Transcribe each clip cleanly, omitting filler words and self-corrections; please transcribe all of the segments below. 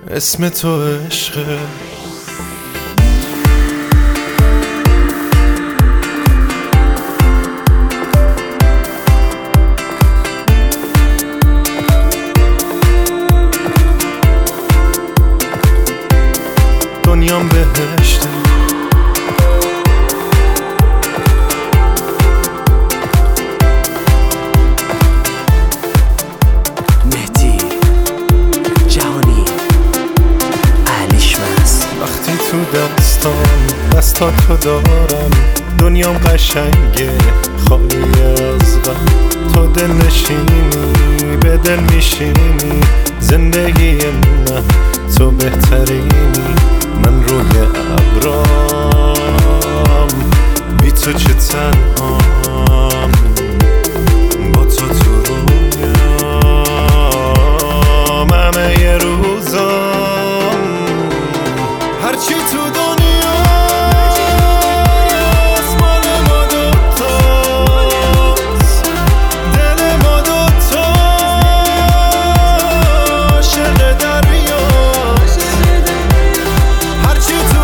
اسم تو عشقه. دنیام بهشته، مهدی جهانی علیشمس. وقتی تو دستاتو دارم دنیام قشنگه خالی از غم. تو دل نشینی به دل میشینی، زندگی من تو بهترینی. من روی ابرام بی تو چه تنهام، با تو تو رویام همه یه روزام. هرچی تو دنیاست مال ما دوتاست، دل ما دوتا عاشق دریاست. هرچی تو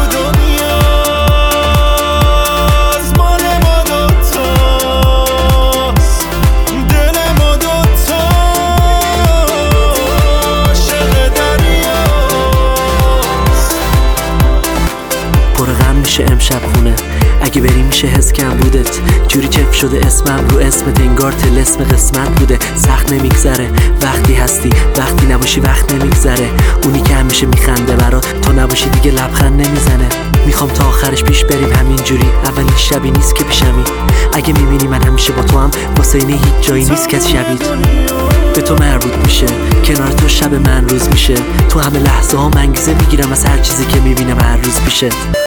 دنیاست مال ما دوتاست، دل ما دوتا عاشق دریاست. پر غم میشه امشب خونه، اگه بری میشه حس کم بودت. جوری چف شده اسمم رو اسمت، انگار طلسم قسمت بوده. سخت نمیگذره وقتی هستی، وقتی نباشی وقت نمیگذره. اونی که همیشه میخنده برات، تو نباشی دیگه لبخند نمیزنه. میخوام تا آخرش پیش بریم همینجوری، اولین شبی نیست که پیشمی. اگه میبینی من همیشه با تو هم، واسه اینه هیچ جایی نیست که شبیت به تو مربوط میشه. کنار تو شب من روز میشه، تو همه لحظه ها انگیزه میگیرم از هر چیزی که میبینم هر روز پیشه.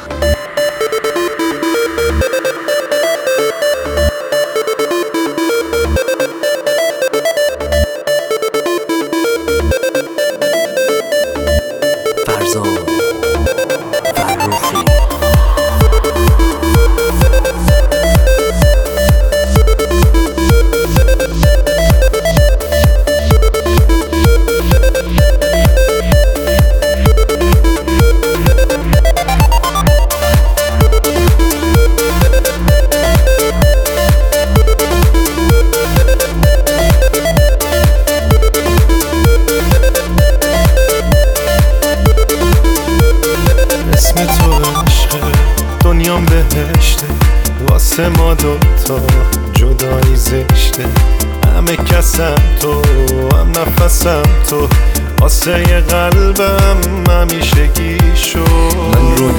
فرزان فرخی. اسم تو عشقه، دنیام بهشته، واسه ما دوتا جدایی زشته. همه کسم تو، هم نفسم تو، واسه یه قلبم همیشگی شو. من روی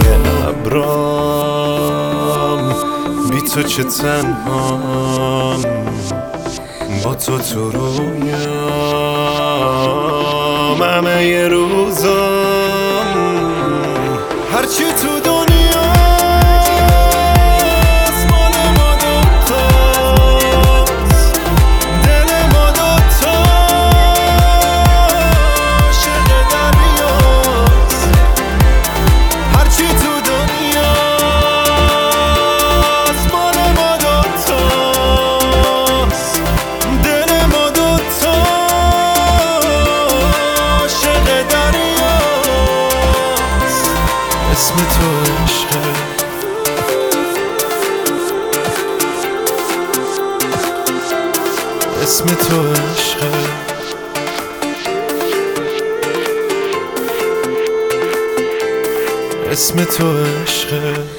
ابرام بی تو چه تنهام، با تو تو رویام همه یه روزام. هرچی تو دنیاست مال ما دوتاست، دل ما دوتا عاشق دریاست. هرچی تو دنیاست مال ما دوتاست، دل ما دوتا عاشق دریاست. اسم تو عشقه، اسم تو عشقه. اسم تو عشقه.